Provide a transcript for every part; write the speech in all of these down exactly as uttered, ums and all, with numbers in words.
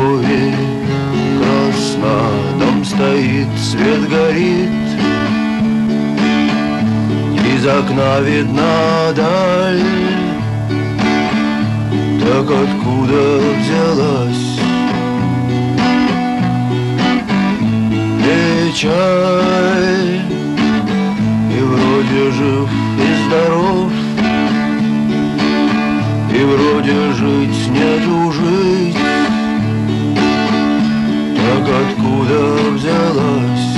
крови красно, дом стоит, свет горит, из окна видна даль. Так откуда взялась печаль? И вроде жив и здоров, и вроде жить нету жить. Так откуда взялась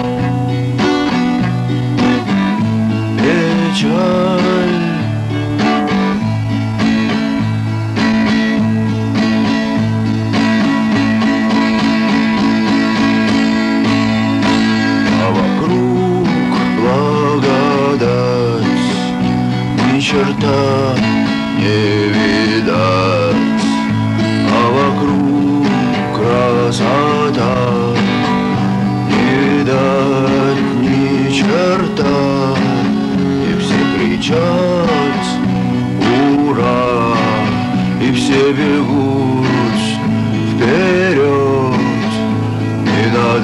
печаль? А вокруг благодать, ни черта не видать, а вокруг красота, не видать ни черта. И все кричат ура, и все бегут вперед, и над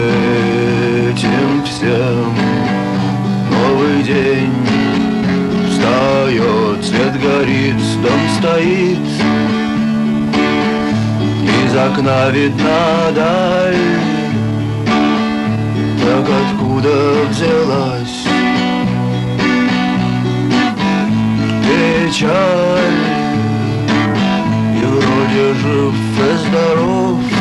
этим всем новый день встает, свет горит, дом стоит, из окна видна даль. Так откуда взялась печаль? И вроде жив и здоров,